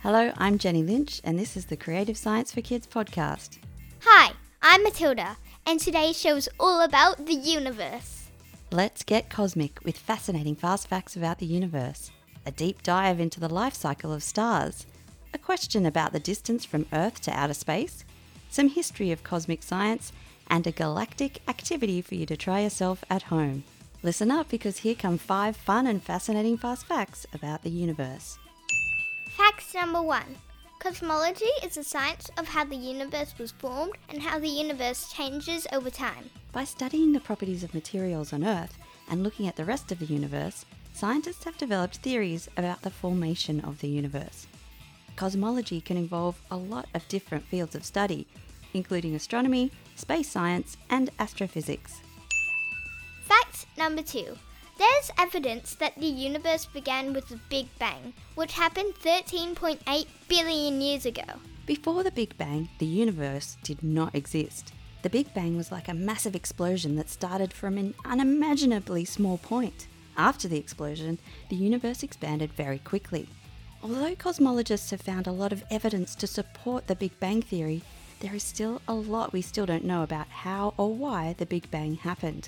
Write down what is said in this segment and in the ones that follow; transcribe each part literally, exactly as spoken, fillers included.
Hello, I'm Jenny Lynch, and this is the Creative Science for Kids podcast. Hi, I'm Matilda, and today's show is all about the universe. Let's get cosmic with fascinating fast facts about the universe, a deep dive into the life cycle of stars, a question about the distance from Earth to outer space, some history of cosmic science, and a galactic activity for you to try yourself at home. Listen up, because here come five fun and fascinating fast facts about the universe. Fact number one. Cosmology is the science of how the universe was formed and how the universe changes over time. By studying the properties of materials on Earth and looking at the rest of the universe, scientists have developed theories about the formation of the universe. Cosmology can involve a lot of different fields of study, including astronomy, space science, and astrophysics. Fact number two. There is evidence that the universe began with the Big Bang, which happened thirteen point eight billion years ago. Before the Big Bang, the universe did not exist. The Big Bang was like a massive explosion that started from an unimaginably small point. After the explosion, the universe expanded very quickly. Although cosmologists have found a lot of evidence to support the Big Bang theory, there is still a lot we still don't know about how or why the Big Bang happened.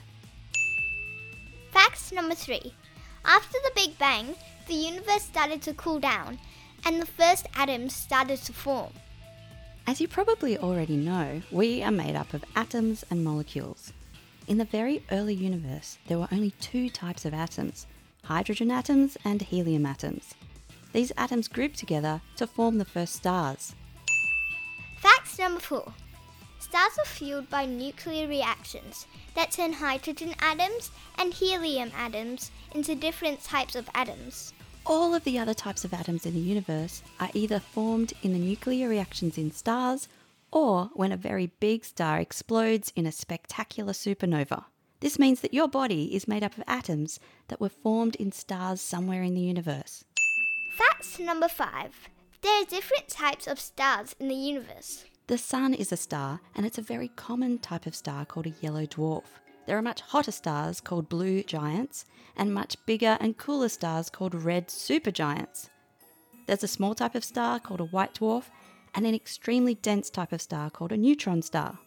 Fact number three. After the Big Bang, the universe started to cool down, and the first atoms started to form. As you probably already know, we are made up of atoms and molecules. In the very early universe, there were only two types of atoms, hydrogen atoms and helium atoms. These atoms grouped together to form the first stars. Fact number four. Stars are fueled by nuclear reactions that turn hydrogen atoms and helium atoms into different types of atoms. All of the other types of atoms in the universe are either formed in the nuclear reactions in stars or when a very big star explodes in a spectacular supernova. This means that your body is made up of atoms that were formed in stars somewhere in the universe. Fact number five. There are different types of stars in the universe. The Sun is a star, and it's a very common type of star called a yellow dwarf. There are much hotter stars called blue giants, and much bigger and cooler stars called red supergiants. There's a small type of star called a white dwarf, and an extremely dense type of star called a neutron star.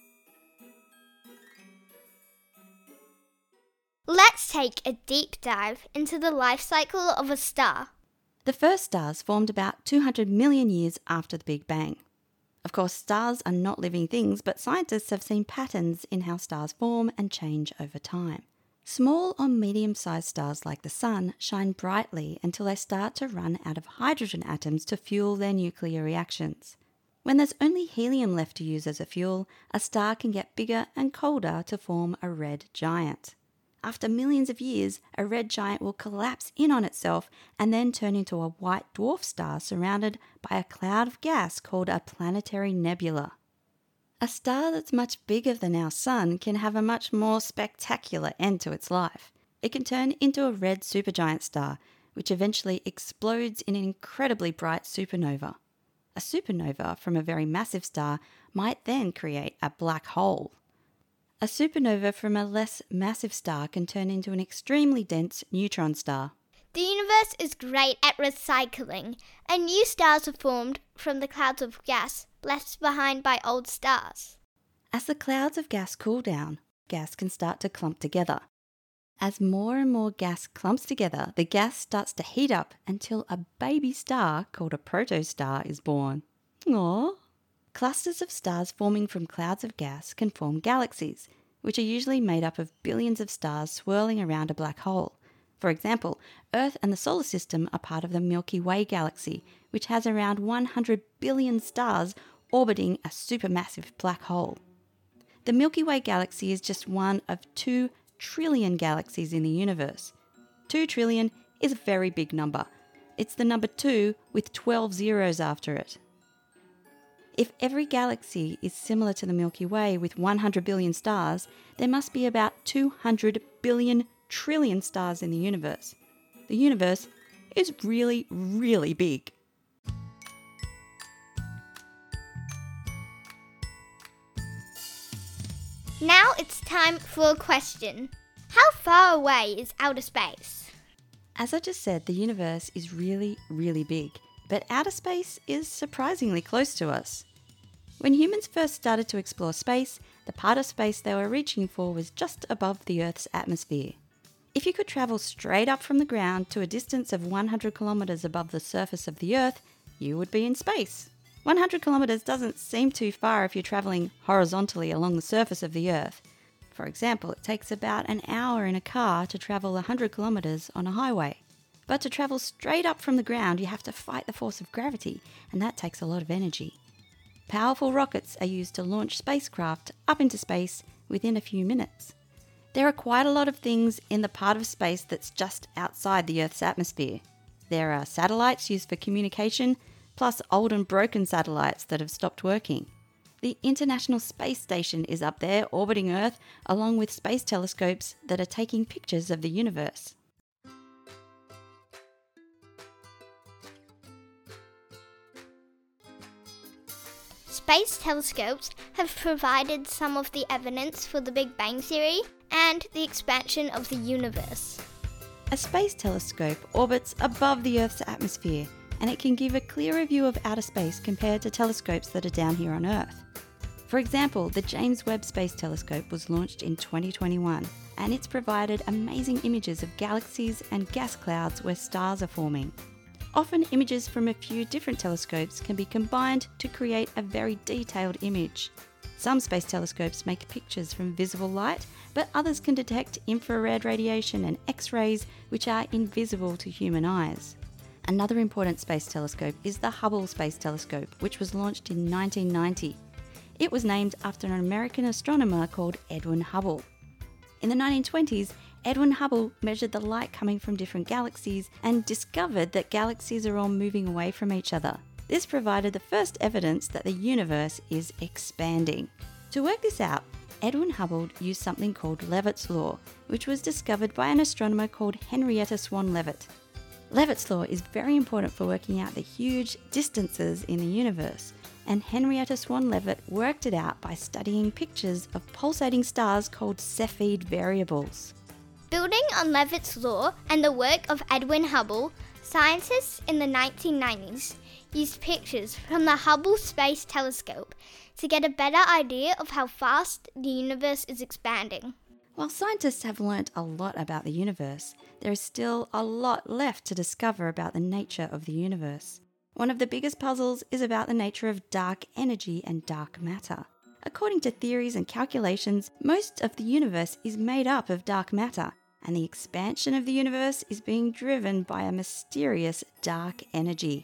Let's take a deep dive into the life cycle of a star. The first stars formed about two hundred million years after the Big Bang. Of course, stars are not living things, but scientists have seen patterns in how stars form and change over time. Small or medium-sized stars like the Sun shine brightly until they start to run out of hydrogen atoms to fuel their nuclear reactions. When there's only helium left to use as a fuel, a star can get bigger and colder to form a red giant. After millions of years, a red giant will collapse in on itself and then turn into a white dwarf star surrounded by a cloud of gas called a planetary nebula. A star that's much bigger than our Sun can have a much more spectacular end to its life. It can turn into a red supergiant star, which eventually explodes in an incredibly bright supernova. A supernova from a very massive star might then create a black hole. A supernova from a less massive star can turn into an extremely dense neutron star. The universe is great at recycling, and new stars are formed from the clouds of gas left behind by old stars. As the clouds of gas cool down, gas can start to clump together. As more and more gas clumps together, the gas starts to heat up until a baby star called a protostar is born. Aww. Clusters of stars forming from clouds of gas can form galaxies, which are usually made up of billions of stars swirling around a black hole. For example, Earth and the Solar System are part of the Milky Way galaxy, which has around one hundred billion stars orbiting a supermassive black hole. The Milky Way galaxy is just one of two trillion galaxies in the universe. Two trillion is a very big number. It's the number two with twelve zeros after it. If every galaxy is similar to the Milky Way with one hundred billion stars, there must be about two hundred billion trillion stars in the universe. The universe is really, really big. Now it's time for a question. How far away is outer space? As I just said, the universe is really, really big. but outer space is surprisingly close to us. When humans first started to explore space, the part of space they were reaching for was just above the Earth's atmosphere. If you could travel straight up from the ground to a distance of one hundred kilometres above the surface of the Earth, you would be in space. one hundred kilometres doesn't seem too far if you're travelling horizontally along the surface of the Earth. For example, it takes about an hour in a car to travel one hundred kilometres on a highway. But to travel straight up from the ground, you have to fight the force of gravity, and that takes a lot of energy. Powerful rockets are used to launch spacecraft up into space within a few minutes. There are quite a lot of things in the part of space that's just outside the Earth's atmosphere. There are satellites used for communication, plus old and broken satellites that have stopped working. The International Space Station is up there orbiting Earth, along with space telescopes that are taking pictures of the universe. Space telescopes have provided some of the evidence for the Big Bang Theory and the expansion of the universe. A space telescope orbits above the Earth's atmosphere, and it can give a clearer view of outer space compared to telescopes that are down here on Earth. For example, the James Webb Space Telescope was launched in twenty twenty-one, and it's provided amazing images of galaxies and gas clouds where stars are forming. Often images from a few different telescopes can be combined to create a very detailed image. Some space telescopes make pictures from visible light, but others can detect infrared radiation and X-rays which are invisible to human eyes. Another important space telescope is the Hubble Space Telescope, which was launched in nineteen ninety. It was named after an American astronomer called Edwin Hubble. In the nineteen twenties, Edwin Hubble measured the light coming from different galaxies and discovered that galaxies are all moving away from each other. This provided the first evidence that the universe is expanding. To work this out, Edwin Hubble used something called Leavitt's Law, which was discovered by an astronomer called Henrietta Swan Leavitt. Leavitt's Law is very important for working out the huge distances in the universe, and Henrietta Swan Leavitt worked it out by studying pictures of pulsating stars called Cepheid variables. Building on Leavitt's Law and the work of Edwin Hubble, scientists in the nineteen nineties used pictures from the Hubble Space Telescope to get a better idea of how fast the universe is expanding. While scientists have learnt a lot about the universe, there is still a lot left to discover about the nature of the universe. One of the biggest puzzles is about the nature of dark energy and dark matter. According to theories and calculations, most of the universe is made up of dark matter, and the expansion of the universe is being driven by a mysterious dark energy.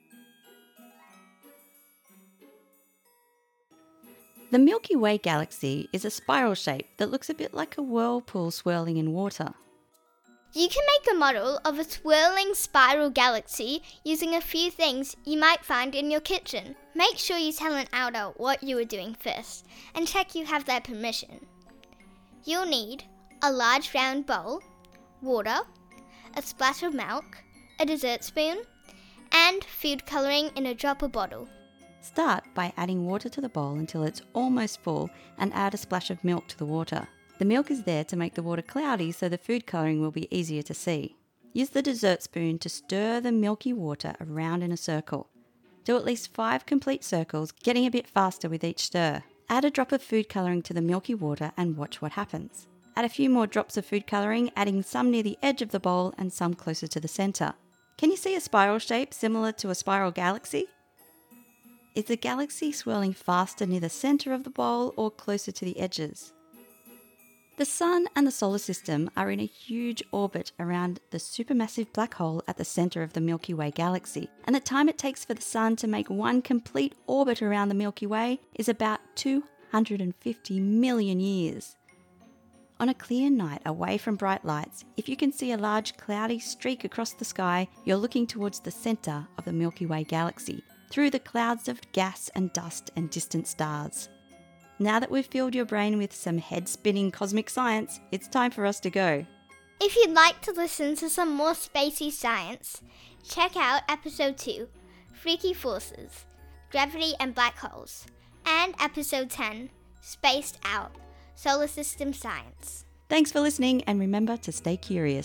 The Milky Way galaxy is a spiral shape that looks a bit like a whirlpool swirling in water. You can make a model of a swirling spiral galaxy using a few things you might find in your kitchen. Make sure you tell an elder what you are doing first and check you have their permission. You'll need a large round bowl, water, a splash of milk, a dessert spoon, and food colouring in a dropper bottle. Start by adding water to the bowl until it's almost full and add a splash of milk to the water. The milk is there to make the water cloudy so the food colouring will be easier to see. Use the dessert spoon to stir the milky water around in a circle. Do at least five complete circles, getting a bit faster with each stir. Add a drop of food colouring to the milky water and watch what happens. Add a few more drops of food colouring, adding some near the edge of the bowl and some closer to the centre. Can you see a spiral shape similar to a spiral galaxy? Is the galaxy swirling faster near the centre of the bowl or closer to the edges? The Sun and the Solar System are in a huge orbit around the supermassive black hole at the centre of the Milky Way galaxy, and the time it takes for the Sun to make one complete orbit around the Milky Way is about two hundred fifty million years. On a clear night away from bright lights, if you can see a large cloudy streak across the sky, you're looking towards the centre of the Milky Way galaxy, through the clouds of gas and dust and distant stars. Now that we've filled your brain with some head-spinning cosmic science, it's time for us to go. If you'd like to listen to some more spacey science, check out episode two, Freaky Forces, Gravity and Black Holes, and episode ten, Spaced Out, Solar System Science. Thanks for listening, and remember to stay curious.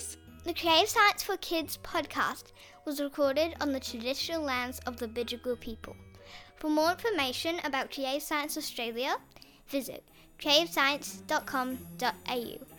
The Creative Science for Kids podcast was recorded on the traditional lands of the Bidjigal people. For more information about Creative Science Australia, visit creative science dot com dot a u.